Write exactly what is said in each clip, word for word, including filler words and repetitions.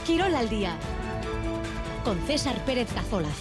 Quirol al día, con César Pérez Cazolaz.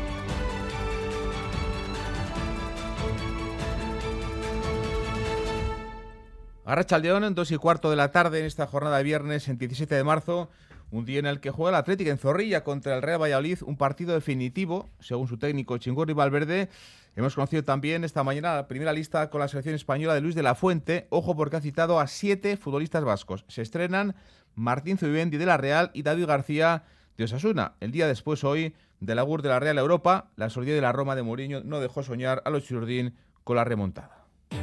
Arratsaldeón, en dos y cuarto de la tarde en esta jornada de viernes, en diecisiete de marzo, un día en el que juega el Atlético en Zorrilla contra el Real Valladolid, un partido definitivo, según su técnico Txingurri Valverde. Hemos conocido también esta mañana la primera lista con la selección española de Luis de la Fuente. Ojo, porque ha citado a siete futbolistas vascos. Se estrenan Martín Zubimendi de la Real y David García de Osasuna. El día después, hoy, del augur de la Real Europa, la solidez de la Roma de Mourinho no dejó soñar a los Churdín con la remontada.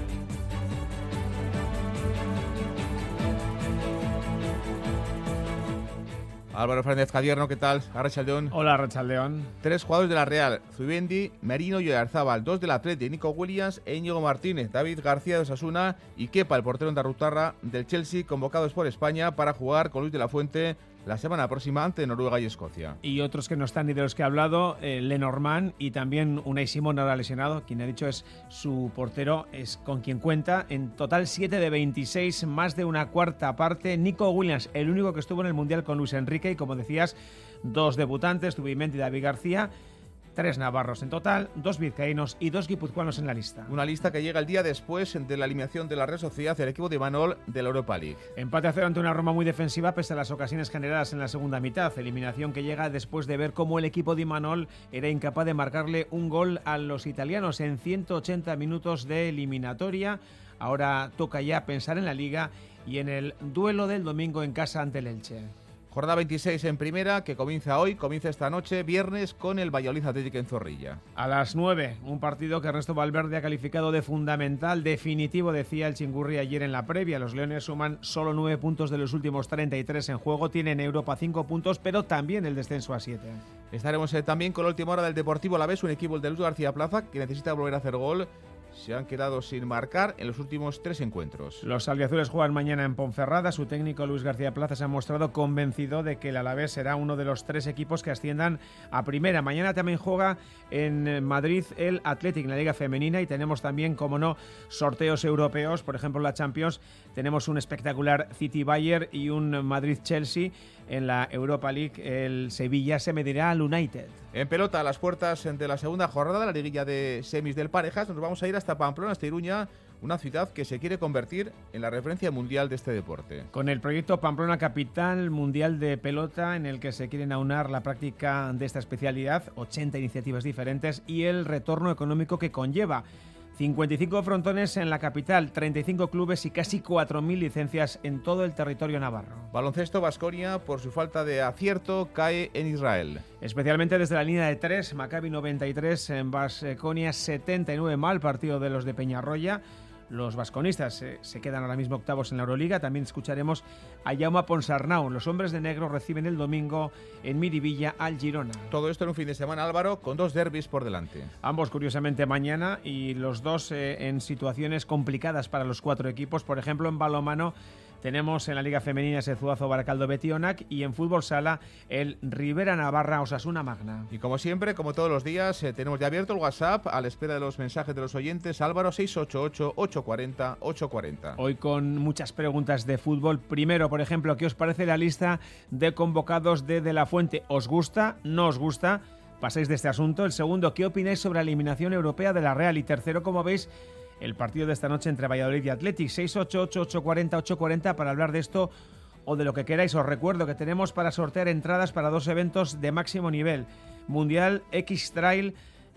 Álvaro Fernández Cadierno, ¿qué tal? Arratsaldeón. Hola, Arratsaldeón. Tres jugadores de la Real: Zubimendi, Merino y Oyarzábal. Dos del Atleti, Nico Williams e Íñigo Martínez. David García de Osasuna y Kepa, el portero Ondarrutarra del Chelsea, convocados por España para jugar con Luis de la Fuente la semana próxima ante Noruega y Escocia. Y otros que no están ni de los que he hablado, eh, Lenormand y también Unai Simón, ahora lesionado, quien ha dicho es su portero, es con quien cuenta. En total siete de veintiséis, más de una cuarta parte. Nico Williams, el único que estuvo en el Mundial con Luis Enrique, y como decías, dos debutantes, Zubimendi y David García. Tres navarros en total, dos vizcaínos y dos guipuzcoanos en la lista. Una lista que llega el día después de la eliminación de la Real Sociedad del equipo de Imanol de la Europa League. Empate a cero ante una Roma muy defensiva pese a las ocasiones generadas en la segunda mitad. Eliminación que llega después de ver cómo el equipo de Imanol era incapaz de marcarle un gol a los italianos en ciento ochenta minutos de eliminatoria. Ahora toca ya pensar en la Liga y en el duelo del domingo en casa ante el Elche. Jornada veintiséis en primera, que comienza hoy, comienza esta noche, viernes, con el Valladolid Atlético en Zorrilla. A las nueve, un partido que Ernesto Valverde ha calificado de fundamental, definitivo, decía el Txingurri ayer en la previa. Los leones suman solo nueve puntos de los últimos treinta y tres en juego, tienen Europa cinco puntos, pero también el descenso a siete. Estaremos eh, también con la última hora del Deportivo Alavés, un equipo, el de Luis García Plaza, que necesita volver a hacer gol. Se han quedado sin marcar en los últimos tres encuentros. Los albiazules juegan mañana en Ponferrada. Su técnico Luis García Plaza se ha mostrado convencido de que el Alavés será uno de los tres equipos que asciendan a primera. Mañana también juega en Madrid el Athletic en la Liga Femenina y tenemos también, como no, sorteos europeos. Por ejemplo, la Champions tenemos un espectacular City-Bayern y un Madrid-Chelsea. En la Europa League el Sevilla se medirá al United. En pelota, a las puertas de la segunda jornada de la liguilla de semis del Parejas, nos vamos a ir hasta Pamplona, hasta Iruña, una ciudad que se quiere convertir en la referencia mundial de este deporte. Con el proyecto Pamplona Capital Mundial de Pelota, en el que se quieren aunar la práctica de esta especialidad, ochenta iniciativas diferentes y el retorno económico que conlleva. cincuenta y cinco frontones en la capital, treinta y cinco clubes y casi cuatro mil licencias en todo el territorio navarro. Baloncesto, Baskonia, por su falta de acierto, cae en Israel. Especialmente desde la línea de tres, Maccabi noventa y tres, en Baskonia setenta y nueve, mal partido de los de Peñarroya. Los vasconistas eh, se quedan ahora mismo octavos en la Euroliga. También escucharemos a Jaume Ponsarnau. Los hombres de negro reciben el domingo en Miribilla al Girona. Todo esto en un fin de semana, Álvaro, con dos derbis por delante. Ambos, curiosamente, mañana, y los dos eh, en situaciones complicadas para los cuatro equipos. Por ejemplo, en balonmano tenemos en la Liga Femenina ese Zuazo Baracaldo Betionac y en fútbol sala el Rivera Navarra Osasuna Magna. Y como siempre, como todos los días, eh, tenemos ya abierto el WhatsApp a la espera de los mensajes de los oyentes. Álvaro, seis ocho ocho, ocho cuatro cero, ocho cuatro cero. Hoy con muchas preguntas de fútbol. Primero, por ejemplo, ¿qué os parece la lista de convocados de De la Fuente? ¿Os gusta? ¿No os gusta? Pasáis de este asunto. El segundo, ¿qué opináis sobre la eliminación europea de la Real? Y tercero, como veis, el partido de esta noche entre Valladolid y Athletic. Seis ocho ocho, ocho cuatro cero, ocho cuatro cero para hablar de esto o de lo que queráis. Os recuerdo que tenemos para sortear entradas para dos eventos de máximo nivel. Mundial X-Trail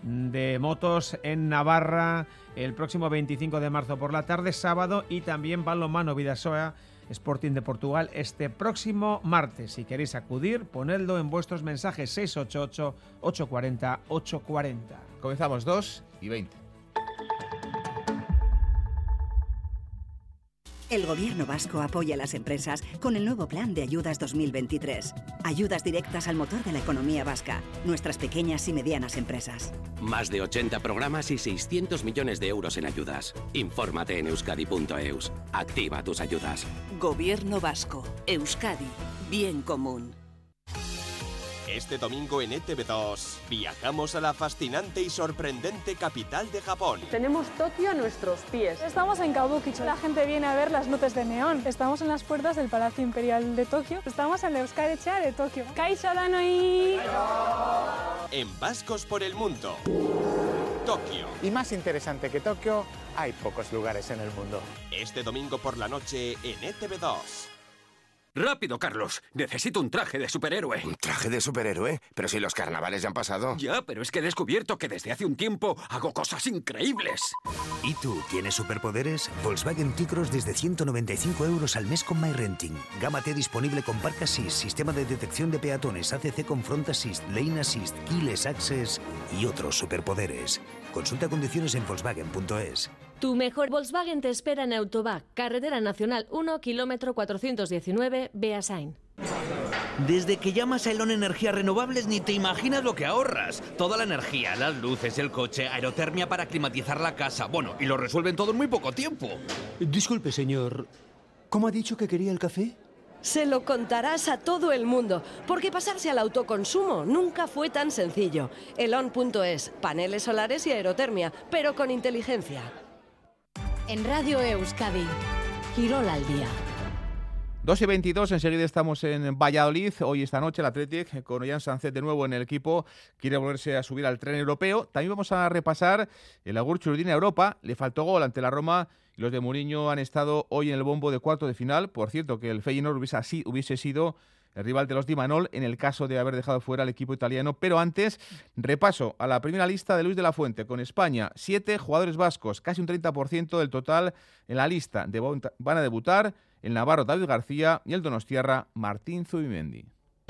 de motos en Navarra el próximo veinticinco de marzo por la tarde, sábado, y también balonmano Vidasoa Sporting de Portugal este próximo martes. Si queréis acudir, ponedlo en vuestros mensajes. Seis ocho ocho, ocho cuatro cero, ocho cuatro cero. Comenzamos dos y veinte. El Gobierno vasco apoya a las empresas con el nuevo Plan de Ayudas dos mil veintitrés. Ayudas directas al motor de la economía vasca, nuestras pequeñas y medianas empresas. Más de ochenta programas y seiscientos millones de euros en ayudas. Infórmate en euskadi punto eus. Activa tus ayudas. Gobierno vasco. Euskadi. Bien común. Este domingo en E T V dos viajamos a la fascinante y sorprendente capital de Japón. Tenemos Tokio a nuestros pies. Estamos en Kabukicho. La gente viene a ver las luces de neón. Estamos en las puertas del Palacio Imperial de Tokio. Estamos en la Euskaretxea de Tokio. Kaixo danoi. En Vascos por el Mundo. Tokio. Y más interesante que Tokio, hay pocos lugares en el mundo. Este domingo por la noche en E T V dos. ¡Rápido, Carlos! Necesito un traje de superhéroe. ¿Un traje de superhéroe? Pero si los carnavales ya han pasado. Ya, pero es que he descubierto que desde hace un tiempo hago cosas increíbles. ¿Y tú tienes superpoderes? Volkswagen T-Cross desde ciento noventa y cinco euros al mes con MyRenting. Gama T disponible con Park Assist, sistema de detección de peatones, A C C con Front Assist, Lane Assist, Keyless Access y otros superpoderes. Consulta condiciones en Volkswagen punto es. Tu mejor Volkswagen te espera en Autobac, Carretera Nacional uno, kilómetro cuatrocientos diecinueve, Beasain. Desde que llamas a Elon Energías Renovables ni te imaginas lo que ahorras. Toda la energía, las luces, el coche, aerotermia para climatizar la casa. Bueno, y lo resuelven todo en muy poco tiempo. Disculpe, señor. ¿Cómo ha dicho que quería el café? Se lo contarás a todo el mundo, porque pasarse al autoconsumo nunca fue tan sencillo. Elon punto es, paneles solares y aerotermia, pero con inteligencia. En Radio Euskadi, Quirol al día. dos y veintidós, enseguida estamos en Valladolid. Hoy esta noche el Athletic, con Ollán Sánchez de nuevo en el equipo, quiere volverse a subir al tren europeo. También vamos a repasar el Agur Churdin a Europa. Le faltó gol ante la Roma y los de Mourinho han estado hoy en el bombo de cuarto de final. Por cierto, que el Feyenoord hubiese, así, hubiese sido el rival de los Di Manol en el caso de haber dejado fuera al equipo italiano. Pero antes, repaso a la primera lista de Luis de la Fuente con España. Siete jugadores vascos, casi un treinta por ciento del total en la lista. De, van a debutar el navarro David García y el donostiarra Martín Zubimendi.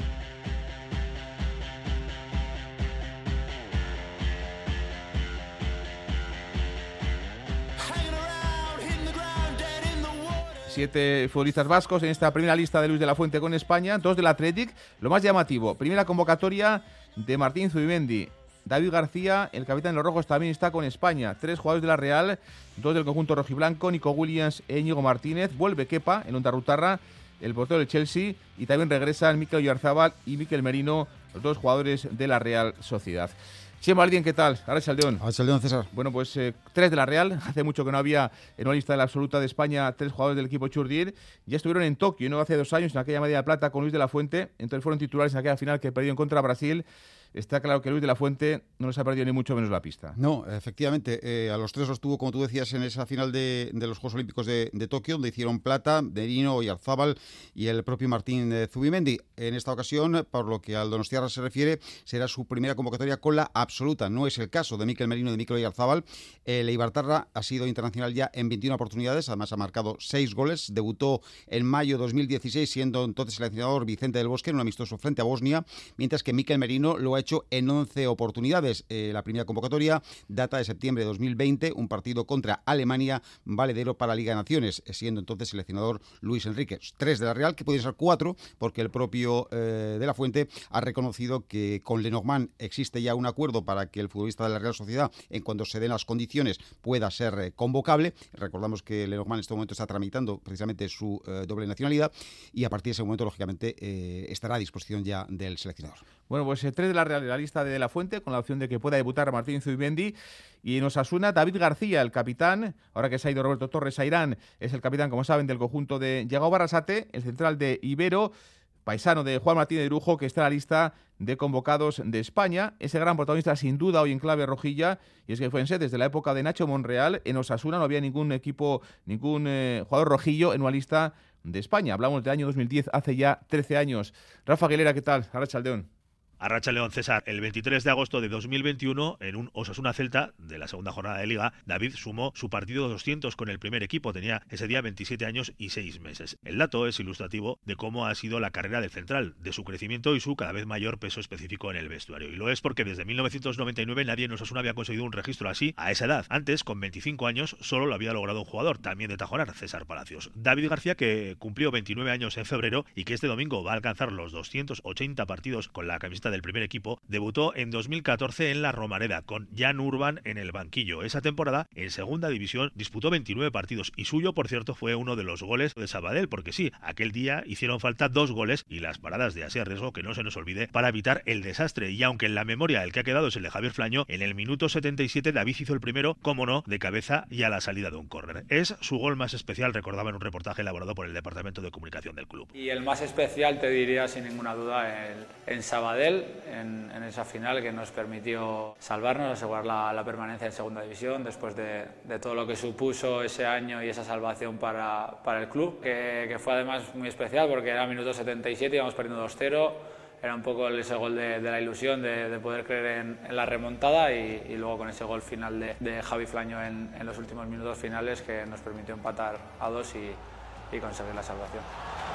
Siete futbolistas vascos en esta primera lista de Luis de la Fuente con España, dos del Athletic. Lo más llamativo, primera convocatoria de Martín Zubimendi. David García, el capitán de los rojos, también está con España. Tres jugadores de la Real, dos del conjunto rojiblanco, Nico Williams e Íñigo Martínez. Vuelve Kepa, el Ondarrutarra, el portero del Chelsea, y también regresan Mikel Oyarzabal y Mikel Merino, los dos jugadores de la Real Sociedad. Chema Aldien, ¿qué tal? Arratsaldeon. Arratsaldeon, César. Bueno, pues eh, tres de la Real. Hace mucho que no había en una lista de la absoluta de España tres jugadores del equipo Churdir. Ya estuvieron en Tokio, no hace dos años, en aquella medalla de plata con Luis de la Fuente. Entonces fueron titulares en aquella final que perdió en contra Brasil. Está claro que Luis de la Fuente no les ha perdido ni mucho menos la pista. No, efectivamente. Eh, a los tres los tuvo, como tú decías, en esa final de, de los Juegos Olímpicos de, de Tokio, donde hicieron plata Merino, Oyarzabal y el propio Martín eh, Zubimendi. En esta ocasión, por lo que al donostiarra se refiere, será su primera convocatoria con la absoluta. No es el caso de Mikel Merino y de Mikel Oyarzabal. El Eibartarra ha sido internacional ya en veintiuna oportunidades, además ha marcado seis goles. Debutó en mayo de dos mil dieciséis, siendo entonces seleccionador Vicente del Bosque en un amistoso frente a Bosnia, mientras que Mikel Merino lo ha hecho en once oportunidades. Eh, la primera convocatoria data de septiembre de dos mil veinte, un partido contra Alemania, valedero para Liga de Naciones, siendo entonces seleccionador Luis Enrique. Tres de la Real, que pueden ser cuatro, porque el propio eh, de la Fuente ha reconocido que con Lenormand existe ya un acuerdo para que el futbolista de la Real Sociedad, en cuanto se den las condiciones, pueda ser eh, convocable. Recordamos que Lenormand en este momento está tramitando precisamente su eh, doble nacionalidad, y a partir de ese momento, lógicamente, eh, estará a disposición ya del seleccionador. Bueno, pues eh, tres de la Real, la lista de De la Fuente, con la opción de que pueda debutar a Martín Zubimendi. Y en Osasuna, David García, el capitán, ahora que se ha ido Roberto Torres a Irán, es el capitán, como saben, del conjunto de Yago Barrasate, el central de Ibero, paisano de Juan Martín de Irujo, que está en la lista de convocados de España. Ese gran protagonista, sin duda, hoy en clave rojilla, y es que fue desde la época de Nacho Monreal, en Osasuna no había ningún equipo, ningún eh, jugador rojillo en una lista de España. Hablamos del año dos mil diez, hace ya trece años. Rafa Aguilera, ¿qué tal? Arratsaldeon. Arratsaldeon, César. El veintitrés de agosto de dos mil veintiuno, en un Osasuna-Celta de la segunda jornada de Liga, David sumó su partido doscientos con el primer equipo. Tenía ese día veintisiete años y seis meses. El dato es ilustrativo de cómo ha sido la carrera del central, de su crecimiento y su cada vez mayor peso específico en el vestuario. Y lo es porque desde mil novecientos noventa y nueve nadie en Osasuna había conseguido un registro así a esa edad. Antes, con veinticinco años, solo lo había logrado un jugador, también de Tajonar, César Palacios. David García, que cumplió veintinueve años en febrero y que este domingo va a alcanzar los doscientos ochenta partidos con la camiseta del primer equipo, debutó en dos mil catorce en la Romareda, con Jan Urban en el banquillo. Esa temporada, en segunda división, disputó veintinueve partidos y suyo, por cierto, fue uno de los goles de Sabadell, porque sí, aquel día hicieron falta dos goles y las paradas de Asier Riesgo, que no se nos olvide, para evitar el desastre. Y aunque en la memoria el que ha quedado es el de Javier Flaño, en el minuto setenta y siete David hizo el primero, como no, de cabeza y a la salida de un córner. Es su gol más especial, recordaba en un reportaje elaborado por el Departamento de Comunicación del club. Y el más especial, te diría sin ninguna duda, el, en Sabadell, en, en esa final que nos permitió salvarnos, asegurar la, la permanencia en segunda división, después de, de todo lo que supuso ese año y esa salvación para, para el club, que, que fue además muy especial porque era minuto setenta y siete, íbamos perdiendo dos cero, era un poco ese gol de, de la ilusión de, de poder creer en, en la remontada y, y luego con ese gol final de, de Javi Flaño en, en los últimos minutos finales que nos permitió empatar a dos y, y conseguir la salvación.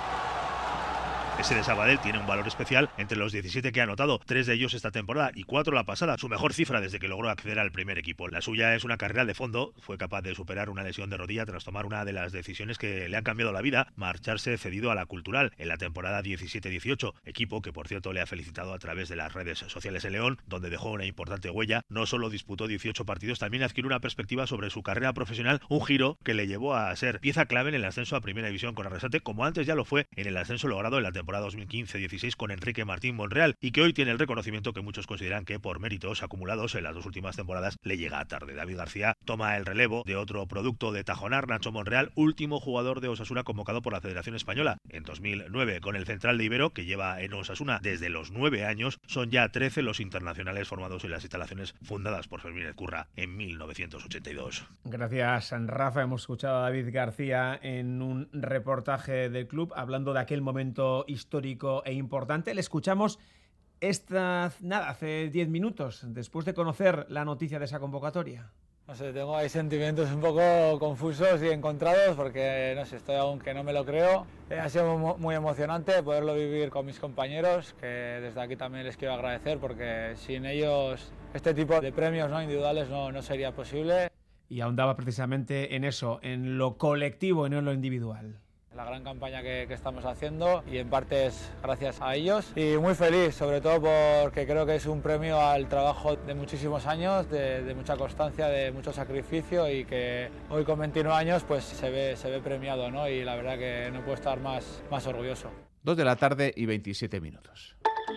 Ese de Sabadell tiene un valor especial entre los diecisiete que ha anotado, tres de ellos esta temporada y cuatro la pasada, su mejor cifra desde que logró acceder al primer equipo. La suya es una carrera de fondo, fue capaz de superar una lesión de rodilla tras tomar una de las decisiones que le han cambiado la vida, marcharse cedido a la Cultural en la temporada diecisiete dieciocho, equipo que por cierto le ha felicitado a través de las redes sociales en León, donde dejó una importante huella. No solo disputó dieciocho partidos, también adquirió una perspectiva sobre su carrera profesional, un giro que le llevó a ser pieza clave en el ascenso a Primera División con Arrasate, como antes ya lo fue en el ascenso logrado en la temporada dos mil quince dieciséis con Enrique Martín Monreal, y que hoy tiene el reconocimiento que muchos consideran que por méritos acumulados en las dos últimas temporadas le llega tarde. David García toma el relevo de otro producto de Tajonar, Nacho Monreal, último jugador de Osasuna convocado por la Federación Española en dos mil nueve, con el central de Ibero, que lleva en Osasuna desde los nueve años. Son ya trece los internacionales formados en las instalaciones fundadas por Fermín Ezcurra en mil novecientos ochenta y dos. Gracias, Rafa. Hemos escuchado a David García en un reportaje del club hablando de aquel momento histórico e importante. Le escuchamos esta, nada, hace diez minutos, después de conocer la noticia de esa convocatoria. No sé, tengo ahí sentimientos un poco confusos y encontrados porque, no sé, estoy aún que no me lo creo. Eh, ha sido muy, muy emocionante poderlo vivir con mis compañeros, que desde aquí también les quiero agradecer porque sin ellos este tipo de premios, ¿no?, individuales no, no sería posible. Y ahondaba precisamente en eso, en lo colectivo y no en lo individual. La gran campaña que, que estamos haciendo y en parte es gracias a ellos y muy feliz, sobre todo porque creo que es un premio al trabajo de muchísimos años, de, de mucha constancia, de mucho sacrificio y que hoy con veintinueve años pues se ve, se ve premiado, ¿no? Y la verdad que no puedo estar más, más orgulloso. Dos de la tarde y veintisiete minutos.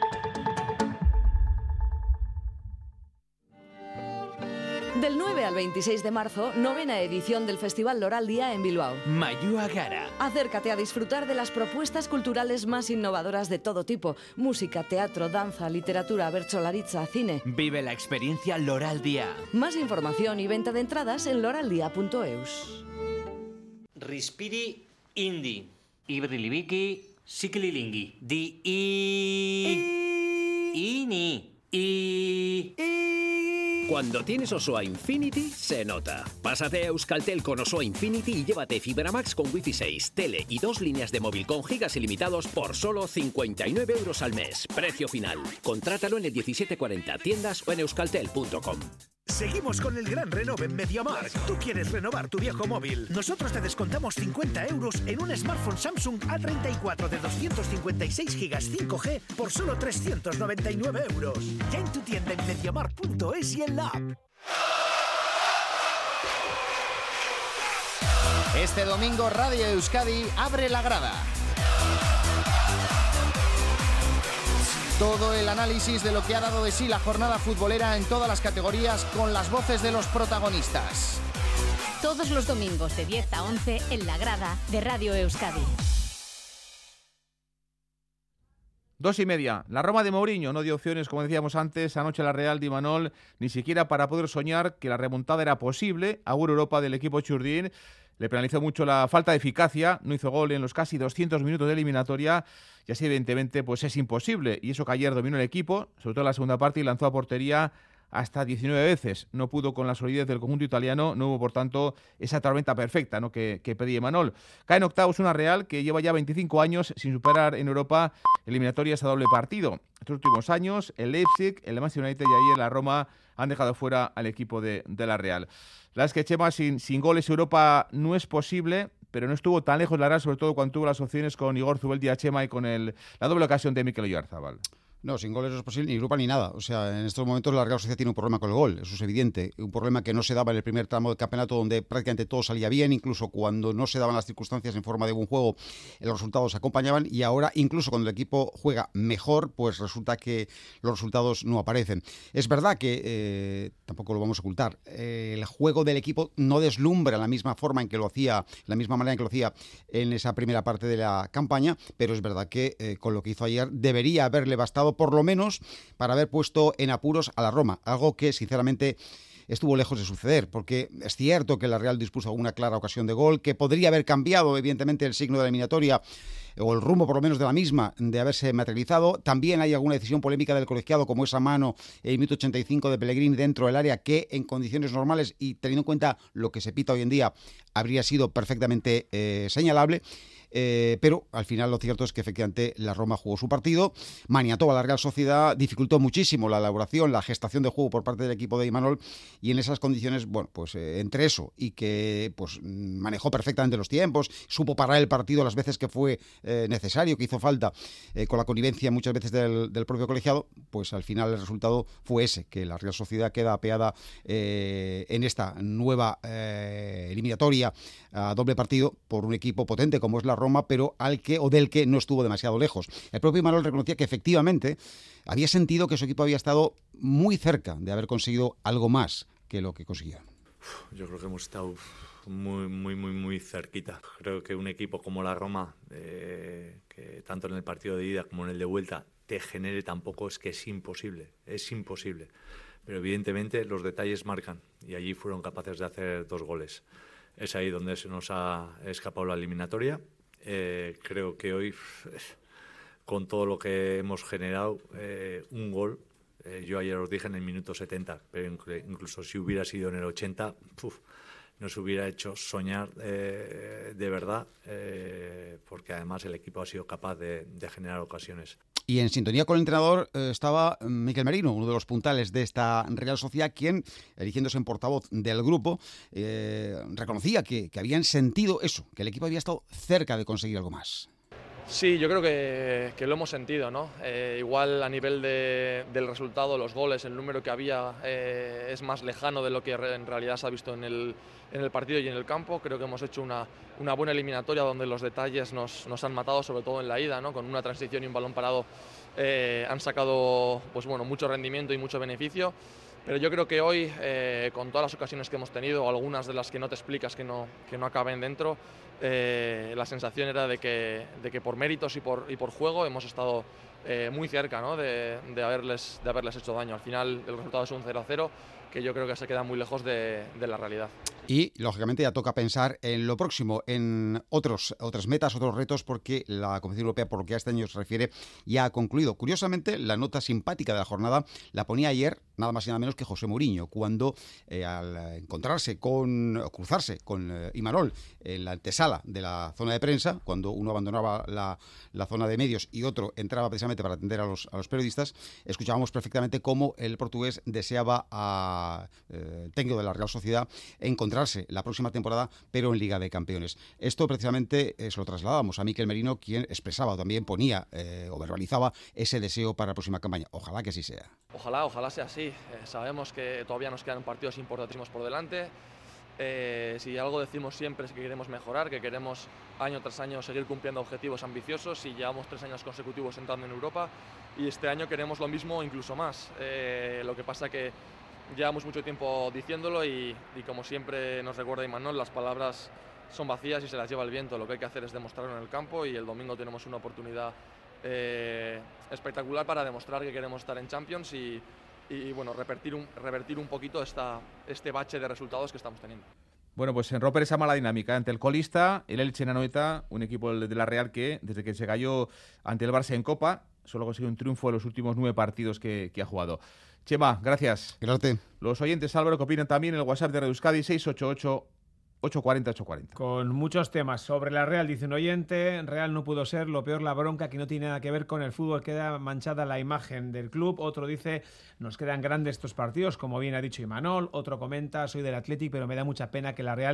Del nueve al veintiséis de marzo, novena edición del Festival Loraldia en Bilbao. Mayua Gara. Acércate a disfrutar de las propuestas culturales más innovadoras de todo tipo. Música, teatro, danza, literatura, bertsolaritza, cine. Vive la experiencia Loraldia. Más información y venta de entradas en loraldia punto eus. Rispiri Indi. Ibrilibiki Sikililingi. Di I. Ini. I. Cuando tienes Osoa Infinity, se nota. Pásate a Euskaltel con Osoa Infinity y llévate Fibra Max con Wi-Fi seis, tele y dos líneas de móvil con gigas ilimitados por solo cincuenta y nueve euros al mes. Precio final. Contrátalo en el diecisiete cuarenta, tiendas o en euskaltel punto com. Seguimos con el gran renove en MediaMarkt. Tú quieres renovar tu viejo móvil. Nosotros te descontamos cincuenta euros en un smartphone Samsung A treinta y cuatro de doscientos cincuenta y seis gigas cinco G por solo trescientos noventa y nueve euros. Ya en tu tienda en mediamarkt punto es y en la app. Este domingo Radio Euskadi abre la grada. Todo el análisis de lo que ha dado de sí la jornada futbolera en todas las categorías con las voces de los protagonistas. Todos los domingos de diez a once en la grada de Radio Euskadi. Dos y media. La Roma de Mourinho no dio opciones, como decíamos antes, anoche la Real de Imanol, ni siquiera para poder soñar que la remontada era posible. Agur Europa del equipo churdín. Le penalizó mucho la falta de eficacia, no hizo gol en los casi doscientos minutos de eliminatoria y así evidentemente pues es imposible. Y eso que ayer dominó el equipo, sobre todo en la segunda parte, y lanzó a portería hasta diecinueve veces. No pudo con la solidez del conjunto italiano, no hubo por tanto esa tormenta perfecta, ¿no?, que, que pedía Imanol. Cae en octavos una Real que lleva ya veinticinco años sin superar en Europa eliminatorias a doble partido. Estos últimos años el Leipzig, el Manchester United y ayer la Roma han dejado fuera al equipo de, de la Real. La es que Chema, sin, sin goles Europa no es posible, pero no estuvo tan lejos la Real, sobre todo cuando tuvo las opciones con Igor Zubeldia Chema y con el, la doble ocasión de Mikel Oyarzabal. No, sin goles no es posible ni Europa ni nada. O sea, en estos momentos la Real Sociedad tiene un problema con el gol, eso es evidente. Un problema que no se daba en el primer tramo del campeonato, donde prácticamente todo salía bien, incluso cuando no se daban las circunstancias en forma de buen juego, los resultados acompañaban, y ahora incluso cuando el equipo juega mejor, pues resulta que los resultados no aparecen. Es verdad que, eh, tampoco lo vamos a ocultar, eh, el juego del equipo no deslumbra la misma forma en que lo hacía, la misma manera en que lo hacía en esa primera parte de la campaña, pero es verdad que eh, con lo que hizo ayer debería haberle bastado por lo menos para haber puesto en apuros a la Roma, algo que sinceramente estuvo lejos de suceder, porque es cierto que la Real dispuso de una clara ocasión de gol, que podría haber cambiado evidentemente el signo de la eliminatoria, o el rumbo por lo menos de la misma, de haberse materializado. También hay alguna decisión polémica del colegiado, como esa mano en el minuto ochenta y cinco de Pellegrini dentro del área, que en condiciones normales y teniendo en cuenta lo que se pita hoy en día, habría sido perfectamente eh, señalable. Eh, pero al final lo cierto es que efectivamente la Roma jugó su partido, maniató a la Real Sociedad, dificultó muchísimo la elaboración, la gestación de juego por parte del equipo de Imanol, y en esas condiciones, bueno, pues eh, entre eso y que pues manejó perfectamente los tiempos, supo parar el partido las veces que fue eh, necesario, que hizo falta, eh, con la connivencia muchas veces del, del propio colegiado, pues al final el resultado fue ese, que la Real Sociedad queda apeada eh, en esta nueva eh, eliminatoria a doble partido por un equipo potente como es la Roma, pero al que o del que no estuvo demasiado lejos. El propio Imanol reconocía que efectivamente había sentido que su equipo había estado muy cerca de haber conseguido algo más que lo que consiguió. Yo creo que hemos estado muy, muy, muy, muy cerquita. Creo que un equipo como la Roma, eh, que tanto en el partido de ida como en el de vuelta te genere tampoco, es que es imposible, es imposible. Pero evidentemente los detalles marcan, y allí fueron capaces de hacer dos goles. Es ahí donde se nos ha escapado la eliminatoria. Eh, creo que hoy, con todo lo que hemos generado, eh, un gol, eh, yo ayer os dije en el minuto setenta, pero incluso si hubiera sido en el ochenta, puf, nos hubiera hecho soñar eh, de verdad, eh, porque además el equipo ha sido capaz de, de generar ocasiones. Y en sintonía con el entrenador eh, estaba Miquel Merino, uno de los puntales de esta Real Sociedad, quien, eligiéndose en portavoz del grupo, eh, reconocía que, que habían sentido eso, que el equipo había estado cerca de conseguir algo más. Sí, yo creo que, que lo hemos sentido, ¿no? Eh, igual a nivel de, del resultado, los goles, el número que había eh, es más lejano de lo que en realidad se ha visto en el, en el partido y en el campo. Creo que hemos hecho una, una buena eliminatoria donde los detalles nos, nos han matado, sobre todo en la ida, ¿no? Con una transición y un balón parado eh, han sacado pues, bueno, mucho rendimiento y mucho beneficio. Pero yo creo que hoy, eh, con todas las ocasiones que hemos tenido, algunas de las que no te explicas que no, que no acaben dentro, eh, la sensación era de que, de que por méritos y por, y por juego hemos estado eh, muy cerca, ¿no? de, de, haberles, de haberles hecho daño. Al final el resultado es un cero a cero, que yo creo que se queda muy lejos de, de la realidad. Y, lógicamente, ya toca pensar en lo próximo, en otros, otras metas, otros retos, porque la Competición Europea, por lo que a este año se refiere, ya ha concluido. Curiosamente, la nota simpática de la jornada la ponía ayer, nada más y nada menos que José Mourinho, cuando eh, al encontrarse con, o cruzarse con eh, Imanol en la antesala de la zona de prensa, cuando uno abandonaba la, la zona de medios y otro entraba precisamente para atender a los, a los periodistas, escuchábamos perfectamente cómo el portugués deseaba a eh, técnico de la Real Sociedad encontrarse la próxima temporada, pero en Liga de Campeones. Esto precisamente eh, se lo trasladábamos a Miquel Merino, quien expresaba, también ponía eh, o verbalizaba ese deseo para la próxima campaña. Ojalá que así sea. Ojalá, ojalá sea así. Eh, sabemos que todavía nos quedan partidos importantísimos por delante. Eh, si algo decimos siempre es que queremos mejorar, que queremos año tras año seguir cumpliendo objetivos ambiciosos, y llevamos tres años consecutivos entrando en Europa, y este año queremos lo mismo, incluso más. Eh, lo que pasa que llevamos mucho tiempo diciéndolo y, y como siempre nos recuerda Imanol, las palabras son vacías y se las lleva el viento. Lo que hay que hacer es demostrarlo en el campo, y el domingo tenemos una oportunidad eh, espectacular para demostrar que queremos estar en Champions y, y bueno, revertir un, revertir un poquito esta, este bache de resultados que estamos teniendo. Bueno, pues en romper esa mala dinámica ante el colista, el Elche en Anoeta, un equipo de la Real que desde que se cayó ante el Barça en Copa solo consiguió un triunfo en los últimos nueve partidos que, que ha jugado. Chema, gracias. Gracias. Los oyentes, Álvaro, que opinan también en el WhatsApp de Radio Euskadi, seis ocho ocho, ocho cuatro cero, ocho cuatro cero. Con muchos temas. Sobre la Real, dice un oyente, Real no pudo ser, lo peor la bronca, que no tiene nada que ver con el fútbol, queda manchada la imagen del club. Otro dice, nos quedan grandes estos partidos, como bien ha dicho Imanol. Otro comenta, soy del Athletic, pero me da mucha pena que la Real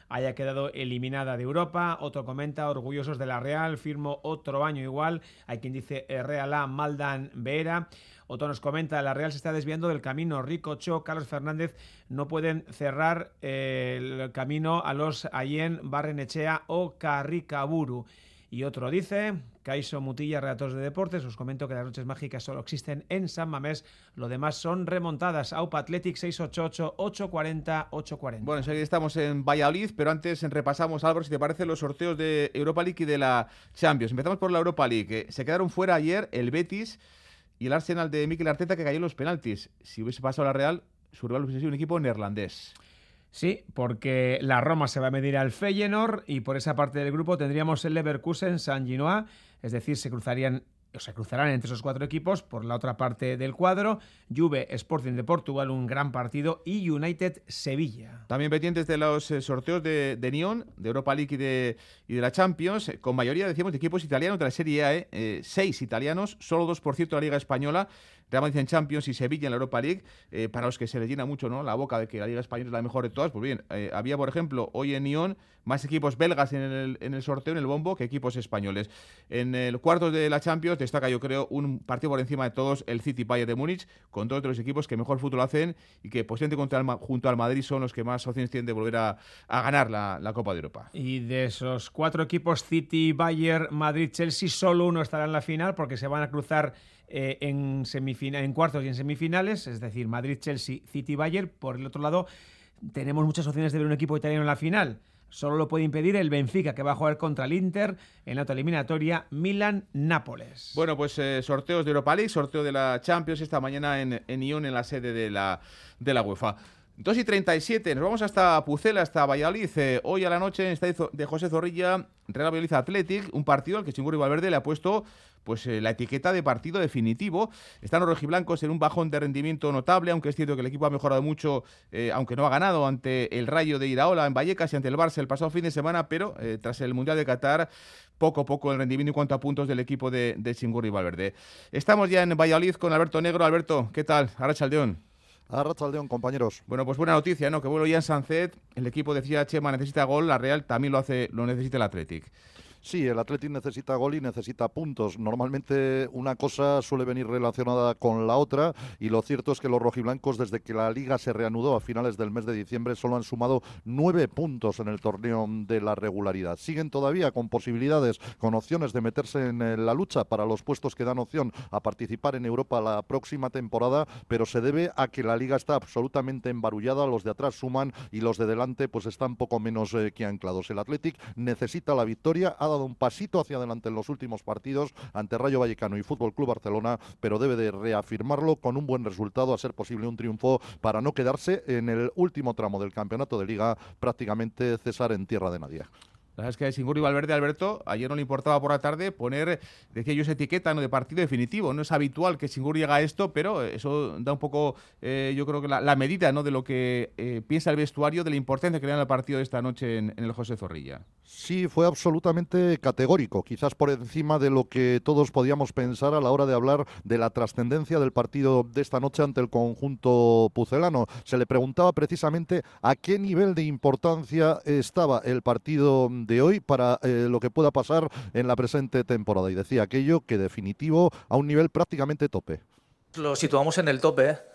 haya quedado eliminada de Europa. Otro comenta, orgullosos de la Real, firmo otro año igual. Hay quien dice eh, Real A, Maldan, Vera. Otro nos comenta, la Real se está desviando del camino. Ricocho, Carlos Fernández no pueden cerrar eh, el camino a los Ayen, Barrenechea o Carricaburu. Y otro dice, Caiso Mutilla, redactores de deportes, os comento que las noches mágicas solo existen en San Mamés, lo demás son remontadas. Aupa Athletic seis ocho ocho, ocho cuatro cero, ocho cuatro cero. Bueno, enseguida estamos en Valladolid, pero antes repasamos, Álvaro, si te parece, los sorteos de Europa League y de la Champions. Empezamos por la Europa League. Se quedaron fuera ayer el Betis y el Arsenal de Mikel Arteta, que cayó en los penaltis. Si hubiese pasado la Real, su rival hubiese sido un equipo neerlandés. Sí, porque la Roma se va a medir al Feyenoord y por esa parte del grupo tendríamos el Leverkusen, San Ginoa, es decir, se cruzarían o se cruzarán entre esos cuatro equipos. Por la otra parte del cuadro, Juve, Sporting de Portugal, un gran partido, y United Sevilla. También pendientes de los eh, sorteos de, de Nyon, de Europa League y de, y de la Champions, eh, con mayoría, decíamos, de equipos italianos de la Serie A, eh, eh, seis italianos, solo dos por ciento de la Liga Española, Real Madrid en Champions y Sevilla en la Europa League, eh, para los que se les llena mucho, ¿no?, la boca de que la Liga Española es la mejor de todas. Pues bien, eh, había, por ejemplo, hoy en Nyon más equipos belgas en el, en el sorteo, en el bombo, que equipos españoles. En el cuartos de la Champions destaca, yo creo, un partido por encima de todos, el City Bayern de Múnich, con dos de los equipos que mejor fútbol hacen y que posiblemente contra el, junto al Madrid son los que más opciones tienen de volver a, a ganar la, la Copa de Europa. Y de esos cuatro equipos, City, Bayern, Madrid, Chelsea, solo uno estará en la final porque se van a cruzar eh, en, semifina- en cuartos y en semifinales, es decir, Madrid, Chelsea, City, Bayern. Por el otro lado, tenemos muchas opciones de ver un equipo italiano en la final. Solo lo puede impedir el Benfica, que va a jugar contra el Inter en la otra eliminatoria, Milan-Nápoles. Bueno, pues eh, sorteos de Europa League, sorteo de la Champions esta mañana en, en Nyon, en la sede de la, de la UEFA. dos y treinta y siete, nos vamos hasta Pucela, hasta Valladolid. Eh, hoy a la noche en el estadio de José Zorrilla, Real Valladolid Athletic, un partido al que Chingurri Valverde le ha puesto pues eh, la etiqueta de partido definitivo. Están los rojiblancos en un bajón de rendimiento notable, aunque es cierto que el equipo ha mejorado mucho, eh, aunque no ha ganado ante el Rayo de Iraola en Vallecas y ante el Barça el pasado fin de semana, pero eh, tras el Mundial de Qatar, poco a poco el rendimiento en cuanto a puntos del equipo de, de Chingurri Valverde. Estamos ya en Valladolid con Alberto Negro. Alberto, ¿qué tal? Arratsaldeón. Arratsaldeón, compañeros. Bueno, pues buena noticia, ¿no? Que vuelo ya en Sancet, el equipo decía Chema necesita gol, la Real también lo hace, lo necesita el Athletic. Sí, el Athletic necesita gol y necesita puntos. Normalmente una cosa suele venir relacionada con la otra y lo cierto es que los rojiblancos, desde que la Liga se reanudó a finales del mes de diciembre, solo han sumado nueve puntos en el torneo de la regularidad. Siguen todavía con posibilidades, con opciones de meterse en la lucha para los puestos que dan opción a participar en Europa la próxima temporada, pero se debe a que la Liga está absolutamente embarullada, los de atrás suman y los de delante pues están poco menos eh, que anclados. El Athletic necesita la victoria, ha dado un pasito hacia adelante en los últimos partidos ante Rayo Vallecano y Fútbol Club Barcelona, pero debe de reafirmarlo con un buen resultado, a ser posible un triunfo para no quedarse en el último tramo del campeonato de Liga prácticamente cesar en tierra de nadie. La verdad es que a Chingurri Valverde, Alberto, ayer no le importaba por la tarde poner, decía yo, esa etiqueta, ¿no?, de partido definitivo. No es habitual que Chingurri haga esto, pero eso da un poco, eh, yo creo que la, la medida, ¿no?, de lo que eh, piensa el vestuario, de la importancia que le dan al partido de esta noche en, en el José Zorrilla. Sí, fue absolutamente categórico, quizás por encima de lo que todos podíamos pensar a la hora de hablar de la trascendencia del partido de esta noche ante el conjunto pucelano. Se le preguntaba precisamente a qué nivel de importancia estaba el partido de hoy para eh, lo que pueda pasar en la presente temporada, y decía aquello que definitivo a un nivel prácticamente tope. Lo situamos en el tope, ¿eh?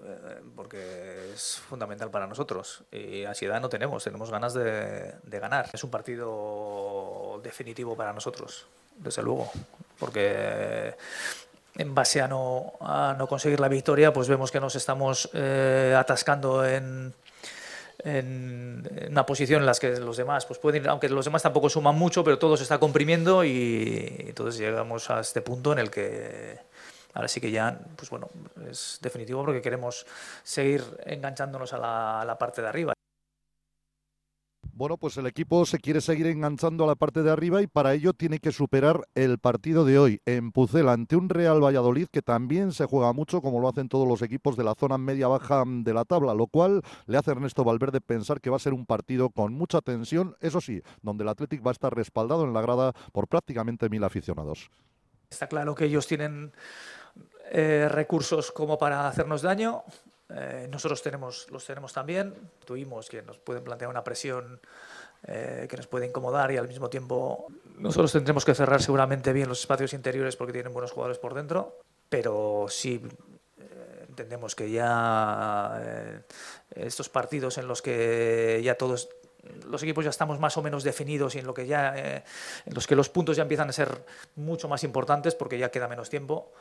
Porque es fundamental para nosotros y ansiedad no tenemos, tenemos ganas de, de ganar. Es un partido definitivo para nosotros, desde luego, porque en base a no, a no conseguir la victoria, pues vemos que nos estamos eh, atascando en en una posición en la que los demás pues pueden ir, aunque los demás tampoco suman mucho, pero todo se está comprimiendo y entonces llegamos a este punto en el que ahora sí que ya, pues bueno, es definitivo porque queremos seguir enganchándonos a la, a la parte de arriba. Bueno, pues el equipo se quiere seguir enganchando a la parte de arriba y para ello tiene que superar el partido de hoy en Pucela ante un Real Valladolid que también se juega mucho, como lo hacen todos los equipos de la zona media-baja de la tabla, lo cual le hace a Ernesto Valverde pensar que va a ser un partido con mucha tensión, eso sí, donde el Athletic va a estar respaldado en la grada por prácticamente mil aficionados. Está claro que ellos tienen eh, recursos como para hacernos daño. Eh, nosotros tenemos, los tenemos también. Tuvimos que nos pueden plantear una presión eh, que nos puede incomodar y al mismo tiempo nosotros tendremos que cerrar seguramente bien los espacios interiores porque tienen buenos jugadores por dentro, pero sí eh, entendemos que ya eh, estos partidos en los que ya todos los equipos ya estamos más o menos definidos y en lo que ya eh, en los que los puntos ya empiezan a ser mucho más importantes porque ya queda menos tiempo.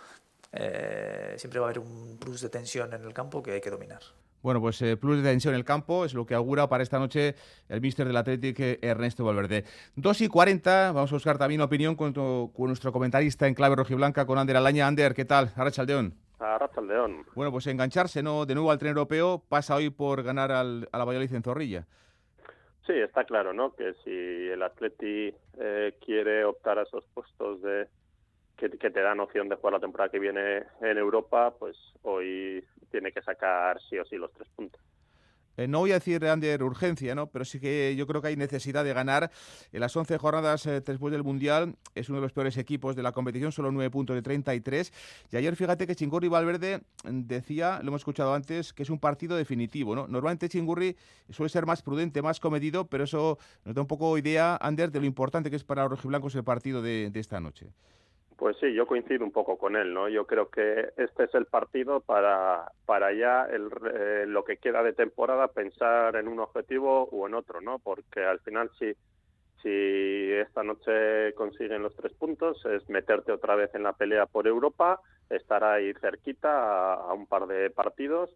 Eh, siempre va a haber un plus de tensión en el campo que hay que dominar. Bueno, pues eh, plus de tensión en el campo es lo que augura para esta noche el míster del Athletic, Ernesto Valverde. dos y cuarenta, vamos a buscar también opinión con, tu, con nuestro comentarista en clave rojiblanca, con Ander Alaña. Ander, ¿qué tal? Arratsaldeon. Arratsaldeon. Bueno, pues engancharse, ¿no? De nuevo al tren europeo, pasa hoy por ganar al, a la Valladolid en Zorrilla. Sí, está claro, ¿no? Que si el Athletic eh, quiere optar a esos puestos de que, que te dan opción de jugar la temporada que viene en Europa, pues hoy tiene que sacar sí o sí los tres puntos. Eh, no voy a decir, Ander, urgencia, ¿no? Pero sí que yo creo que hay necesidad de ganar. En las once jornadas eh, después del Mundial es uno de los peores equipos de la competición, solo nueve puntos de treinta y tres. Y ayer, fíjate que Chingurri Valverde decía, lo hemos escuchado antes, que es un partido definitivo, ¿no? Normalmente Chingurri suele ser más prudente, más comedido, pero eso nos da un poco idea, Ander, de lo importante que es para los rojiblancos el partido de, de esta noche. Pues sí, yo coincido un poco con él, ¿no? Yo creo que este es el partido para para ya el, eh, lo que queda de temporada pensar en un objetivo o en otro, ¿no? Porque al final si si esta noche consiguen los tres puntos es meterte otra vez en la pelea por Europa, estar ahí cerquita a, a un par de partidos,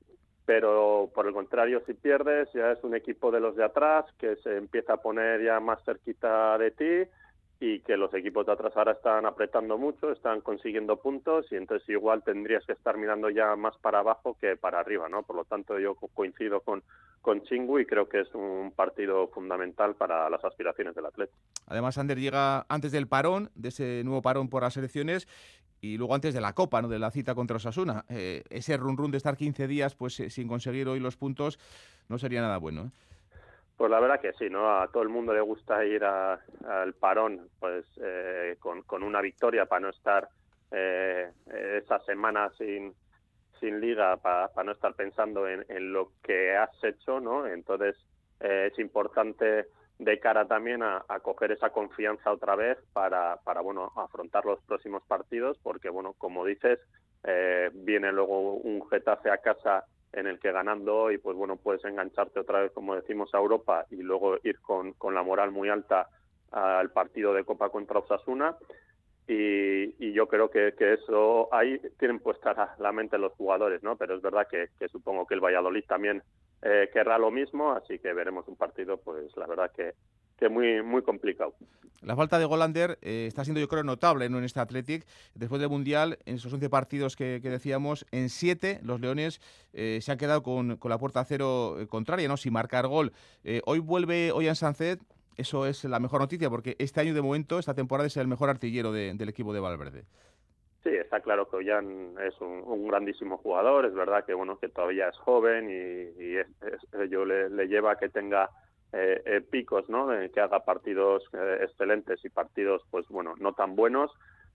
pero por el contrario si pierdes ya es un equipo de los de atrás que se empieza a poner ya más cerquita de ti, y que los equipos de atrás ahora están apretando mucho, están consiguiendo puntos y entonces igual tendrías que estar mirando ya más para abajo que para arriba, ¿no? Por lo tanto yo coincido con, con Chingu y creo que es un partido fundamental para las aspiraciones del Athletic. Además, Ander llega antes del parón, de ese nuevo parón por las elecciones y luego antes de la Copa, ¿no? De la cita contra Osasuna. Eh, ese run run de estar quince días pues eh, sin conseguir hoy los puntos no sería nada bueno, ¿eh? Pues la verdad que sí, ¿no? A todo el mundo le gusta ir a, al parón pues eh, con, con una victoria para no estar eh, esa semana sin, sin liga, para, para no estar pensando en, en lo que has hecho, ¿no? Entonces eh, es importante de cara también a, a coger esa confianza otra vez para, para bueno, afrontar los próximos partidos, porque, bueno, como dices, eh, viene luego un Getafe a casa en el que ganando hoy, pues bueno, puedes engancharte otra vez, como decimos, a Europa y luego ir con, con la moral muy alta al partido de Copa contra Osasuna. Y, y yo creo que, que eso ahí tienen puesta la, la mente los jugadores, ¿no? Pero es verdad que, que supongo que el Valladolid también eh, querrá lo mismo, así que veremos un partido, pues la verdad que, que muy, muy complicado. La falta de gol, Ander, eh, está siendo yo creo notable, ¿no? En este Athletic. Después del Mundial, en esos once partidos que, que decíamos, en siete los leones eh, se han quedado con, con la puerta a cero eh, contraria, ¿no? Sin marcar gol. Eh, hoy vuelve Ollán Sánchez, eso es la mejor noticia, porque este año de momento, esta temporada es el mejor artillero de, del equipo de Valverde. Sí, está claro que Ollán es un, un grandísimo jugador, es verdad que bueno que todavía es joven y, y es, es, ello le, le lleva a que tenga Eh, eh, picos, ¿no? Eh, que haga partidos eh, excelentes y partidos, pues bueno, no tan buenos.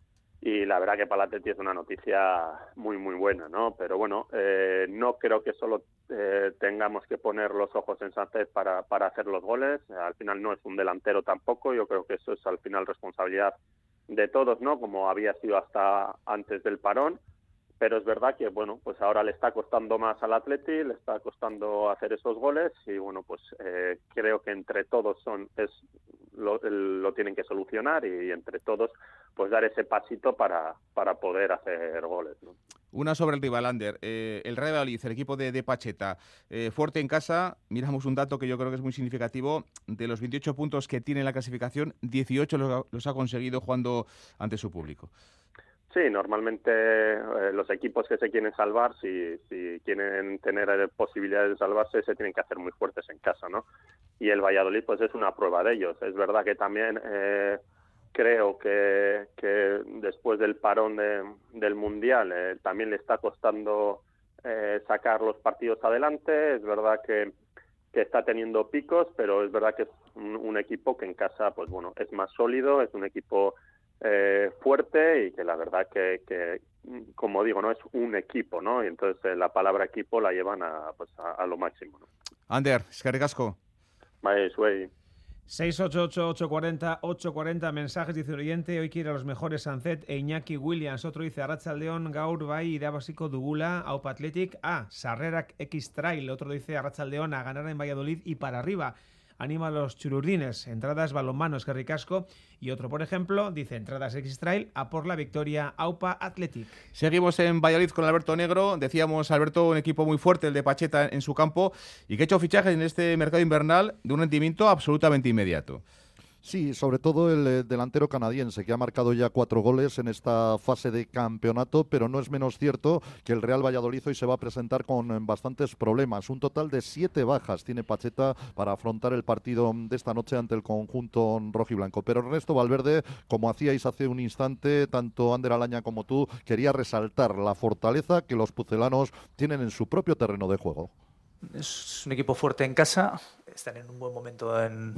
Y la verdad que para el Atleti es una noticia muy, muy buena, ¿no? Pero bueno, eh, no creo que solo eh, tengamos que poner los ojos en Sánchez para, para hacer los goles. Al final no es un delantero tampoco. Yo creo que eso es al final responsabilidad de todos, ¿no? Como había sido hasta antes del parón. Pero es verdad que, bueno, pues ahora le está costando más al Atleti, le está costando hacer esos goles y, bueno, pues eh, creo que entre todos son es lo, lo tienen que solucionar y, y entre todos pues dar ese pasito para, para poder hacer goles, ¿no? Una sobre el rival, Ander. Eh, el Real Valladolid, el equipo de, de Pacheta, eh, fuerte en casa. Miramos un dato que yo creo que es muy significativo. De los veintiocho puntos que tiene en la clasificación, dieciocho los, los ha conseguido jugando ante su público. Sí, normalmente eh, los equipos que se quieren salvar, si, si quieren tener eh, posibilidades de salvarse, se tienen que hacer muy fuertes en casa, ¿no? Y el Valladolid, pues es una prueba de ellos. Es verdad que también eh, creo que, que después del parón de, del Mundial eh, también le está costando eh, sacar los partidos adelante. Es verdad que, que está teniendo picos, pero es verdad que es un, un equipo que en casa, pues bueno, es más sólido, es un equipo eh, fuerte y que la verdad que, que, como digo, no es un equipo, ¿no? Y entonces eh, la palabra equipo la llevan a, pues, a, a lo máximo, ¿no? Ander, eskerrik asko. Bai, zuei. seis ocho ocho, ocho cuatro cero, ocho cuatro cero mensajes, dice el oyente, hoy quiere a los mejores Sancet e Iñaki Williams. Otro dice, Arratsaldeon gaur bai irabaziko dugula, Aupa Athletic, ah, Sarrerak X Trail. Otro dice, Arratsaldeon a ganar en Valladolid y para arriba. Anima a los chururdines, entradas balonmano, eskerrik asko. Y otro, por ejemplo, dice, entradas X Trail a por la victoria, Aupa Athletic. Seguimos en Valladolid con Alberto Negro. Decíamos, Alberto, un equipo muy fuerte, el de Pacheta en su campo, y que ha hecho fichajes en este mercado invernal de un rendimiento absolutamente inmediato. Sí, sobre todo el eh, delantero canadiense, que ha marcado ya cuatro goles en esta fase de campeonato, pero no es menos cierto que el Real Valladolid hoy se va a presentar con eh, bastantes problemas. Un total de siete bajas tiene Pacheta para afrontar el partido de esta noche ante el conjunto rojiblanco. Pero Ernesto Valverde, como hacíais hace un instante, tanto Ander Alaña como tú, quería resaltar la fortaleza que los pucelanos tienen en su propio terreno de juego. Es un equipo fuerte en casa, están en un buen momento en...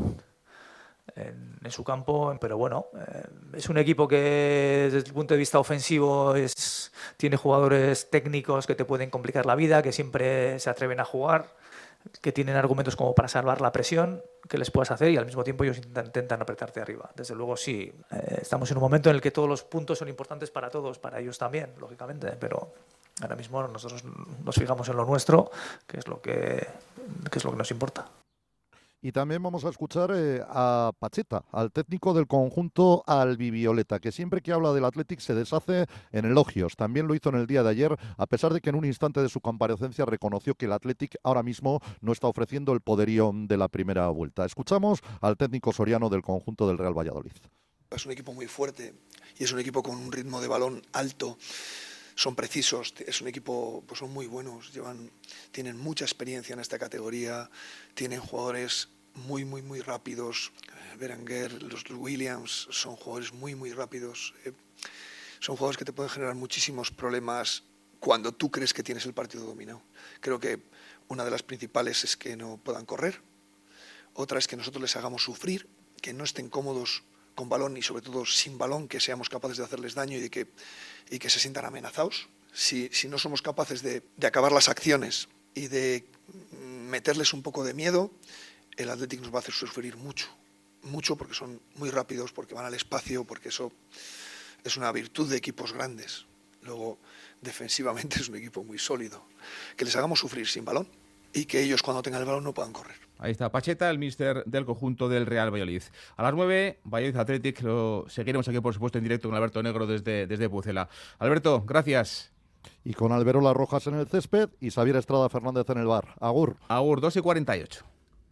En, en su campo, pero bueno, eh, es un equipo que desde el punto de vista ofensivo es, tiene jugadores técnicos que te pueden complicar la vida, que siempre se atreven a jugar, que tienen argumentos como para salvar la presión que les puedas hacer y al mismo tiempo ellos intentan, intentan apretarte arriba. Desde luego sí, eh, estamos en un momento en el que todos los puntos son importantes para todos, para ellos también, lógicamente, pero ahora mismo nosotros nos fijamos en lo nuestro, que es lo que, que, es lo que nos importa. Y también vamos a escuchar eh, a Pacheta, al técnico del conjunto albivioleta, que siempre que habla del Athletic se deshace en elogios. También lo hizo en el día de ayer, a pesar de que en un instante de su comparecencia reconoció que el Athletic ahora mismo no está ofreciendo el poderío de la primera vuelta. Escuchamos al técnico soriano del conjunto del Real Valladolid. Es un equipo muy fuerte y es un equipo con un ritmo de balón alto. Son precisos, es un equipo, pues son muy buenos, llevan, tienen mucha experiencia en esta categoría, tienen jugadores muy, muy, muy rápidos. Berenguer, los Williams, son jugadores muy, muy rápidos. Eh, son jugadores que te pueden generar muchísimos problemas cuando tú crees que tienes el partido dominado. Creo que una de las principales es que no puedan correr, otra es que nosotros les hagamos sufrir, que no estén cómodos con balón y sobre todo sin balón, que seamos capaces de hacerles daño y de que, y que se sientan amenazados. Si, si no somos capaces de, de acabar las acciones y de meterles un poco de miedo, el Athletic nos va a hacer sufrir mucho, mucho porque son muy rápidos, porque van al espacio, porque eso es una virtud de equipos grandes. Luego, defensivamente es un equipo muy sólido. Que les hagamos sufrir sin balón y que ellos cuando tengan el balón no puedan correr. Ahí está Pacheta, el míster del conjunto del Real Valladolid. A las nueve, Valladolid Athletic, lo seguiremos aquí por supuesto en directo con Alberto Negro desde, desde Pucela. Alberto, gracias. Y con Alberola Rojas en el césped y Xavier Estrada Fernández en el bar. Agur. Agur, dos y cuarenta y ocho.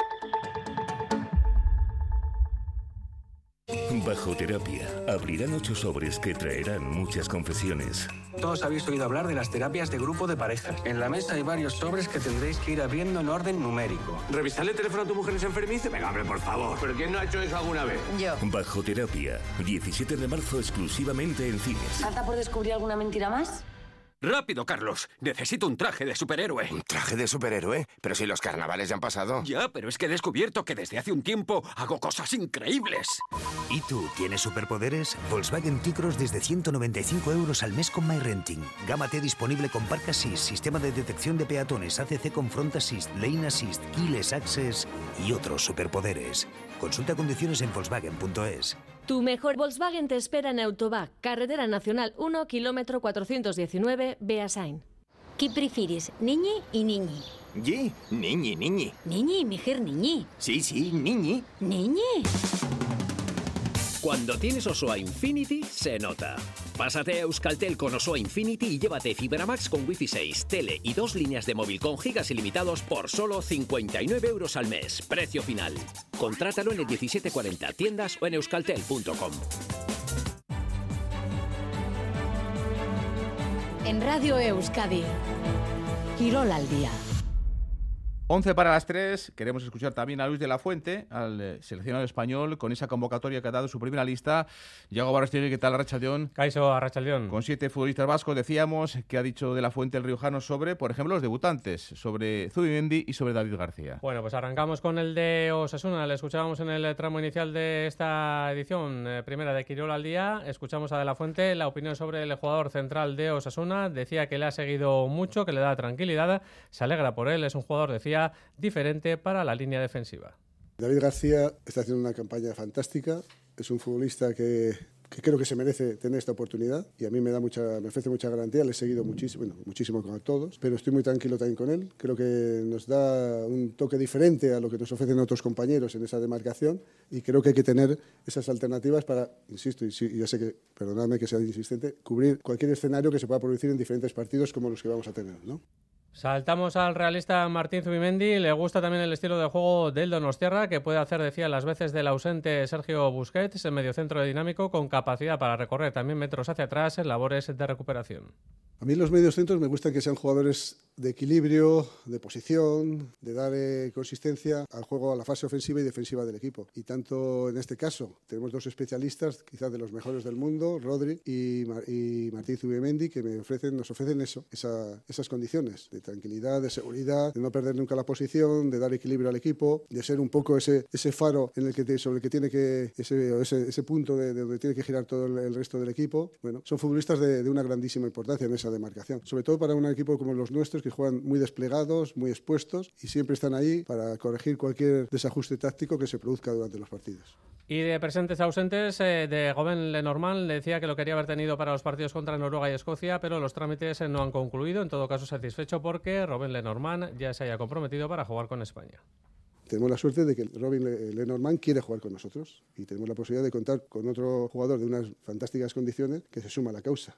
Bajo Terapia abrirán ocho sobres que traerán muchas confesiones. Todos habéis oído hablar de las terapias de grupo de parejas. En la mesa hay varios sobres que tendréis que ir abriendo en orden numérico. ¿Revisarle el teléfono a tu mujer es enfermiza? Venga, hombre, por favor. ¿Pero quién no ha hecho eso alguna vez? Yo. Bajo Terapia, diecisiete de marzo exclusivamente en cines. ¿Falta por descubrir alguna mentira más? ¡Rápido, Carlos! Necesito un traje de superhéroe. ¿Un traje de superhéroe? Pero si los carnavales ya han pasado. Ya, pero es que he descubierto que desde hace un tiempo hago cosas increíbles. ¿Y tú tienes superpoderes? Volkswagen T-Cross desde ciento noventa y cinco euros al mes con MyRenting. Gama T disponible con Park Assist, sistema de detección de peatones, A C C con Front Assist, Lane Assist, Keyless Access y otros superpoderes. Consulta condiciones en Volkswagen punto es. Tu mejor Volkswagen te espera en Autobac, Carretera Nacional uno, kilómetro cuatrocientos diecinueve, Beasain. ¿Qué prefieres, niñi y niñi? ¿Yi? Niñi, niñi. Niñi, mejor niñi. Sí, sí, niñi. Niñi. Cuando tienes Osoa Infinity, se nota. Pásate a Euskaltel con Osoa Infinity y llévate Fibra Max con Wi-Fi seis, tele y dos líneas de móvil con gigas ilimitados por solo cincuenta y nueve euros al mes. Precio final. Contrátalo en el diecisiete cuarenta, tiendas o en euskaltel punto com. En Radio Euskadi, Quirol al día. once para las tres, queremos escuchar también a Luis de la Fuente, al eh, seleccionado español, con esa convocatoria que ha dado su primera lista. Yago Barrastegui, ¿qué tal, Arratsaldeon? Caixo, Arratsaldeon. Con siete futbolistas vascos, decíamos, que ha dicho de la Fuente el riojano sobre, por ejemplo, los debutantes, sobre Zubimendi y sobre David García. Bueno, pues arrancamos con el de Osasuna. Le escuchábamos en el tramo inicial de esta edición, eh, primera de Quirol al día. Escuchamos a de la Fuente la opinión sobre el jugador central de Osasuna. Decía que le ha seguido mucho, que le da tranquilidad, se alegra por él, es un jugador, decía, diferente para la línea defensiva. David García está haciendo una campaña fantástica, es un futbolista que, que creo que se merece tener esta oportunidad y a mí me da mucha, me ofrece mucha garantía, le he seguido muchísimo, bueno, muchísimo con todos, pero estoy muy tranquilo también con él, creo que nos da un toque diferente a lo que nos ofrecen otros compañeros en esa demarcación y creo que hay que tener esas alternativas para, insisto, y, sí, y ya sé que, perdonadme que sea insistente, cubrir cualquier escenario que se pueda producir en diferentes partidos como los que vamos a tener, ¿no? Saltamos al realista Martín Zubimendi. Le gusta también el estilo de juego del donostiarra, que puede hacer, decía, las veces del ausente Sergio Busquets, el mediocentro dinámico con capacidad para recorrer también metros hacia atrás en labores de recuperación. A mí los mediocentros me gustan que sean jugadores de equilibrio, de posición, de dar eh, consistencia al juego, a la fase ofensiva y defensiva del equipo. Y tanto en este caso tenemos dos especialistas, quizás de los mejores del mundo, Rodri y, Mar y Martín Zubimendi, que me ofrecen, nos ofrecen eso, esa, esas condiciones de tranquilidad, de seguridad, de no perder nunca la posición, de dar equilibrio al equipo, de ser un poco ese, ese faro en el que te, sobre el que tiene que, ese, ese, ese punto de, de donde tiene que girar todo el, el resto del equipo. Bueno, son futbolistas de, de una grandísima importancia en esa demarcación, sobre todo para un equipo como los nuestros que juegan muy desplegados, muy expuestos y siempre están ahí para corregir cualquier desajuste táctico que se produzca durante los partidos. Y de presentes ausentes, eh, de Robben Lenormand, le decía que lo quería haber tenido para los partidos contra Noruega y Escocia, pero los trámites no han concluido. En todo caso, satisfecho porque Robben Lenormand ya se haya comprometido para jugar con España. Tenemos la suerte de que Robben Lenormand quiere jugar con nosotros y tenemos la posibilidad de contar con otro jugador de unas fantásticas condiciones que se suma a la causa.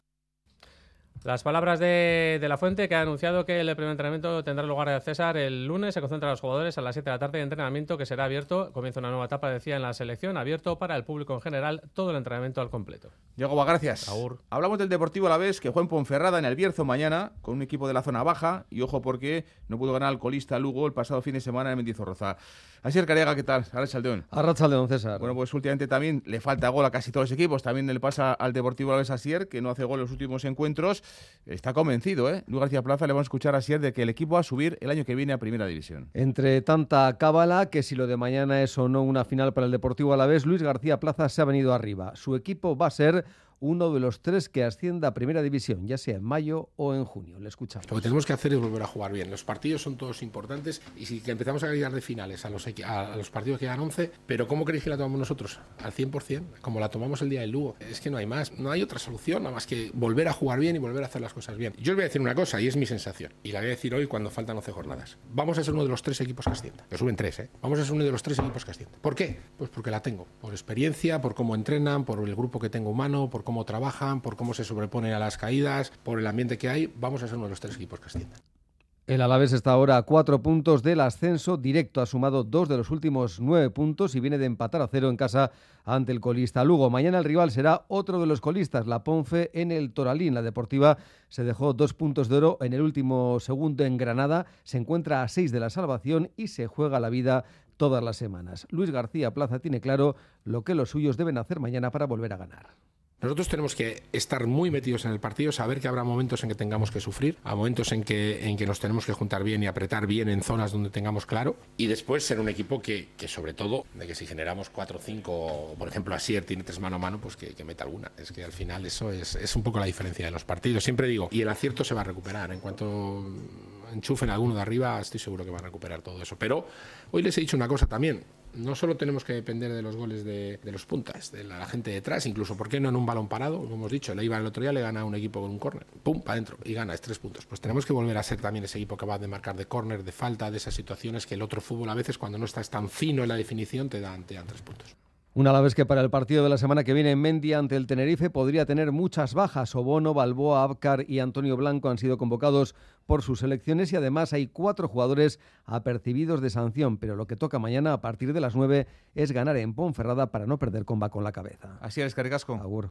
Las palabras de, de la Fuente, que ha anunciado que el primer entrenamiento tendrá lugar a César el lunes. Se concentran los jugadores a las siete de la tarde de entrenamiento que será abierto. Comienza una nueva etapa, decía, en la selección, abierto para el público en general, todo el entrenamiento al completo. Diego, gracias. Agur. Hablamos del Deportivo Alavés, que juega en Ponferrada en el Bierzo mañana con un equipo de la zona baja y ojo porque no pudo ganar al colista Lugo el pasado fin de semana en Mendizorroza. Asier Carega, ¿qué tal? Arratsaldeon. Arratsaldeon, César. Bueno, pues últimamente también le falta gol a casi todos los equipos. También le pasa al Deportivo Alavés Asier, que no hace gol en los últimos encuentros. Está convencido, ¿eh? Luis García Plaza, le vamos a escuchar a Asier de que el equipo va a subir el año que viene a Primera División. Entre tanta cábala, que si lo de mañana es o no una final para el Deportivo Alavés, Luis García Plaza se ha venido arriba. Su equipo va a ser uno de los tres que ascienda a Primera División, ya sea en mayo o en junio. Le escuchamos. Lo que tenemos que hacer es volver a jugar bien. Los partidos son todos importantes y si empezamos a llegar de finales a los, a los partidos que dan once, pero ¿cómo queréis que la tomamos nosotros? Al cien por cien, como la tomamos el día del Lugo. Es que no hay más, no hay otra solución nada más que volver a jugar bien y volver a hacer las cosas bien. Yo os voy a decir una cosa y es mi sensación, y la voy a decir hoy cuando faltan once jornadas. Vamos a ser uno de los tres equipos que asciendan. Que suben tres, ¿eh? Vamos a ser uno de los tres equipos que asciendan. ¿Por qué? Pues porque la tengo. Por experiencia, por cómo entrenan, por el grupo que tengo humano, por cómo trabajan, por cómo se sobreponen a las caídas, por el ambiente que hay. Vamos a ser uno de los tres equipos que asciendan. El Alavés está ahora a cuatro puntos del ascenso directo. Ha sumado dos de los últimos nueve puntos y viene de empatar a cero en casa ante el colista Lugo. Mañana el rival será otro de los colistas, la Ponfe, en el Toralín. La Deportiva se dejó dos puntos de oro en el último segundo en Granada. Se encuentra a seis de la salvación y se juega la vida todas las semanas. Luis García Plaza tiene claro lo que los suyos deben hacer mañana para volver a ganar. Nosotros tenemos que estar muy metidos en el partido, saber que habrá momentos en que tengamos que sufrir, a momentos en que, en que nos tenemos que juntar bien y apretar bien en zonas donde tengamos claro, y después ser un equipo que, que sobre todo, de que si generamos cuatro o cinco, por ejemplo Asier tiene tres mano a mano, pues que, que meta alguna. Es que al final eso es, es un poco la diferencia de los partidos. Siempre digo, y el acierto se va a recuperar. En cuanto enchufen a alguno de arriba, estoy seguro que va a recuperar todo eso. Pero hoy les he dicho una cosa también. No solo tenemos que depender de los goles de, de los puntas, de la, la gente detrás, incluso, ¿por qué no en un balón parado? Como hemos dicho, el Eibar el otro día le gana a un equipo con un córner, pum, para adentro, y gana, es tres puntos. Pues tenemos que volver a ser también ese equipo capaz de marcar de córner, de falta, de esas situaciones que el otro fútbol a veces, cuando no estás tan fino en la definición, te dan, te dan tres puntos. Un Alavés que para el partido de la semana que viene en Mendia ante el Tenerife podría tener muchas bajas. Obono, Balboa, Abkar y Antonio Blanco han sido convocados por sus selecciones y además hay cuatro jugadores apercibidos de sanción. Pero lo que toca mañana a partir de las nueve es ganar en Ponferrada para no perder comba con la cabeza. Así es, Caricasco. Agur.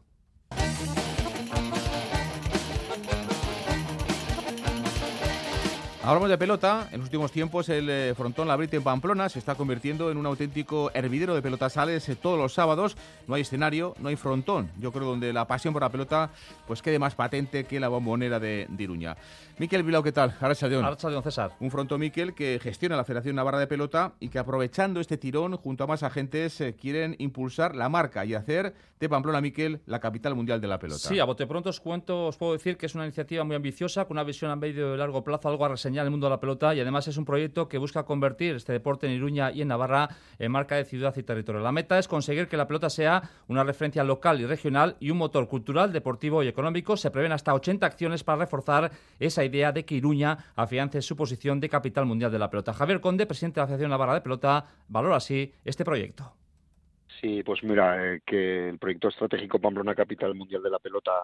Hablamos de pelota. En los últimos tiempos el eh, frontón Labrite en Pamplona se está convirtiendo en un auténtico hervidero de pelotasales eh, todos los sábados. No hay escenario, no hay frontón. Yo creo donde la pasión por la pelota pues quede más patente que la bombonera de, de Iruña. Miquel Bilbao, ¿qué tal? Arratsaldeon. Arratsaldeon, César. Un frontón, Miquel, que gestiona la Federación Navarra de Pelota y que aprovechando este tirón junto a más agentes eh, quieren impulsar la marca y hacer de Pamplona, Miquel, la capital mundial de la pelota. Sí, a bote pronto os cuento, os puedo decir que es una iniciativa muy ambiciosa, con una visión a medio y largo plazo, algo a reseñar en el mundo de la pelota, y además es un proyecto que busca convertir este deporte en Iruña y en Navarra en marca de ciudad y territorio. La meta es conseguir que la pelota sea una referencia local y regional y un motor cultural, deportivo y económico. Se prevén hasta ochenta acciones para reforzar esa idea de que Iruña afiance su posición de capital mundial de la pelota. Javier Conde, presidente de la Asociación Navarra de Pelota, valora así este proyecto. Sí, pues mira, eh, que el proyecto estratégico Pamplona Capital Mundial de la Pelota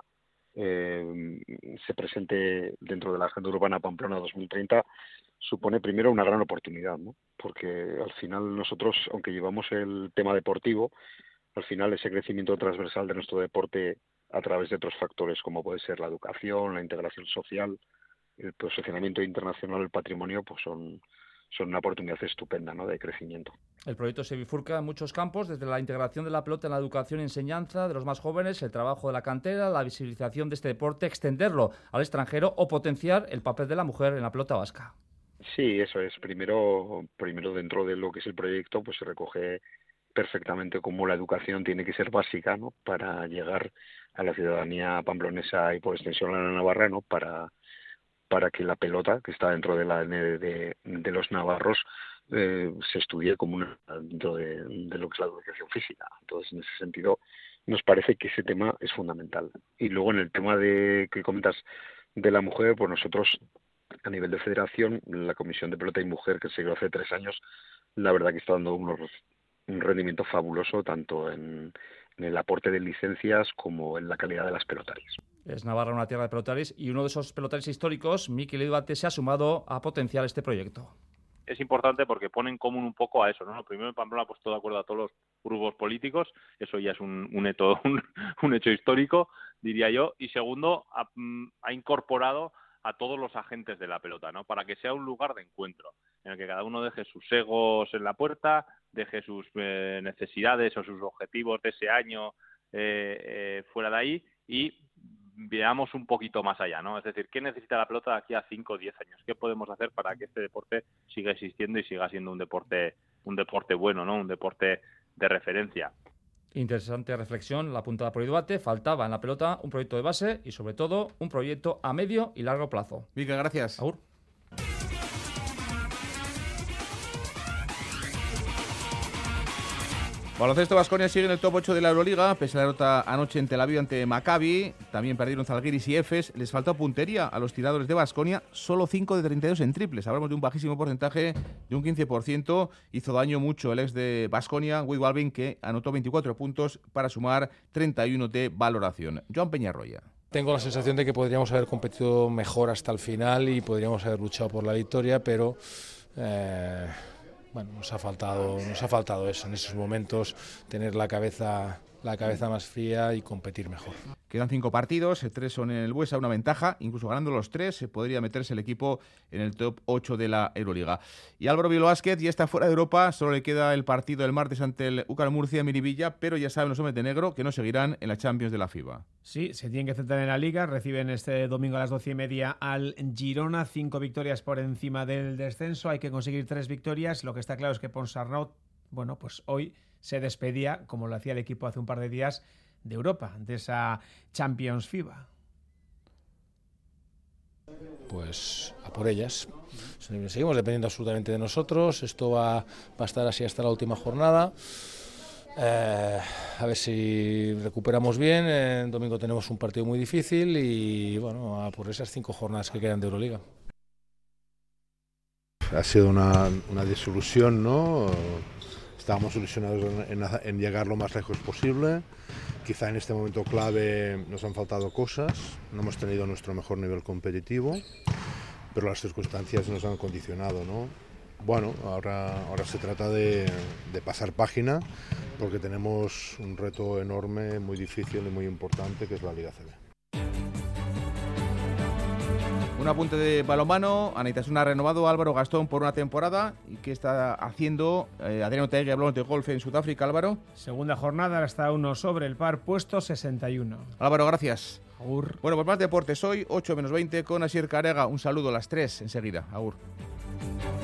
eh, se presente dentro de la Agenda Urbana Pamplona dos mil treinta supone primero una gran oportunidad, ¿no? Porque al final nosotros, aunque llevamos el tema deportivo, al final ese crecimiento transversal de nuestro deporte a través de otros factores como puede ser la educación, la integración social, el posicionamiento internacional del patrimonio, pues son... son una oportunidad estupenda, ¿no?, de crecimiento. El proyecto se bifurca en muchos campos, desde la integración de la pelota en la educación y enseñanza de los más jóvenes, el trabajo de la cantera, la visibilización de este deporte, extenderlo al extranjero o potenciar el papel de la mujer en la pelota vasca. Sí, eso es. Primero, primero dentro de lo que es el proyecto, pues se recoge perfectamente cómo la educación tiene que ser básica, ¿no?, para llegar a la ciudadanía pamplonesa y por extensión a la navarra, ¿no?, para... para que la pelota, que está dentro del A D N de, de, de los navarros, eh, se estudie como una, dentro de, de lo que es la educación física. Entonces, en ese sentido, nos parece que ese tema es fundamental. Y luego, en el tema de que comentas de la mujer, pues nosotros, a nivel de federación, la Comisión de Pelota y Mujer, que se creó hace tres años, la verdad que está dando unos, un rendimiento fabuloso, tanto en, en el aporte de licencias como en la calidad de las pelotarias. Es Navarra una tierra de pelotaris y uno de esos pelotaris históricos, Miquel Iduate, se ha sumado a potenciar este proyecto. Es importante porque pone en común un poco a eso, ¿no? Primero, en Pamplona ha puesto de acuerdo a todos los grupos políticos, eso ya es un, un, hecho, un, un hecho histórico, diría yo, y segundo, ha, ha incorporado a todos los agentes de la pelota, ¿no?, para que sea un lugar de encuentro, en el que cada uno deje sus egos en la puerta, deje sus eh, necesidades o sus objetivos de ese año eh, eh, fuera de ahí y veamos un poquito más allá, ¿no? Es decir, ¿qué necesita la pelota de aquí a cinco o diez años? ¿Qué podemos hacer para que este deporte siga existiendo y siga siendo un deporte un deporte bueno, ¿no?, un deporte de referencia? Interesante reflexión, la apuntada por Iduate. Faltaba en la pelota un proyecto de base y, sobre todo, un proyecto a medio y largo plazo. Miquel, gracias. Agur. Baloncesto Baskonia sigue en el top ocho de la Euroliga, pese a la derrota anoche en Tel Aviv ante Maccabi. También perdieron Zalgiris y Efes. Les faltó puntería a los tiradores de Baskonia, solo cinco de treinta y dos en triples. Hablamos de un bajísimo porcentaje, de un quince por ciento. Hizo daño mucho el ex de Baskonia, Will Walvin, que anotó veinticuatro puntos para sumar treinta y uno de valoración. Joan Peñarroya. Tengo la sensación de que podríamos haber competido mejor hasta el final y podríamos haber luchado por la victoria, pero... Eh... Bueno, nos ha faltado, nos ha faltado eso en esos momentos, tener la cabeza, la cabeza más fría y competir mejor. Quedan cinco partidos, tres son en el Buesa, una ventaja, incluso ganando los tres se podría meterse el equipo en el top ocho de la Euroliga. Y Álvaro Bilbao Basket ya está fuera de Europa, solo le queda el partido del martes ante el U C A M Murcia Miribilla, pero ya saben los hombres de negro que no seguirán en la Champions de la FIBA. Sí, se tienen que centrar en la Liga, reciben este domingo a las doce y media al Girona, cinco victorias por encima del descenso, hay que conseguir tres victorias, lo que está claro es que Ponsarnau, bueno, pues hoy se despedía, como lo hacía el equipo hace un par de días, de Europa, de esa Champions FIBA. Pues a por ellas. Seguimos dependiendo absolutamente de nosotros. Esto va, va a estar así hasta la última jornada. Eh, a ver si recuperamos bien. El domingo tenemos un partido muy difícil y bueno, a por esas cinco jornadas que quedan de Euroliga. Ha sido una, una desilusión, ¿no? Estábamos ilusionados en, en, en llegar lo más lejos posible. Quizá en este momento clave nos han faltado cosas, no hemos tenido nuestro mejor nivel competitivo, pero las circunstancias nos han condicionado, ¿no? Bueno, ahora, ahora se trata de, de pasar página, porque tenemos un reto enorme, muy difícil y muy importante, que es la Liga A C B. Un apunte de balonmano. Anaitasuna ha renovado a Álvaro Gastón por una temporada. ¿Y qué está haciendo eh, Adriano Taegui? Hablamos de golf en Sudáfrica, Álvaro. Segunda jornada, está uno sobre el par, puesto sesenta y uno. Álvaro, gracias. Agur. Bueno, pues más deportes hoy, ocho menos veinte con Asier Carega. Un saludo a las tres enseguida. Agur.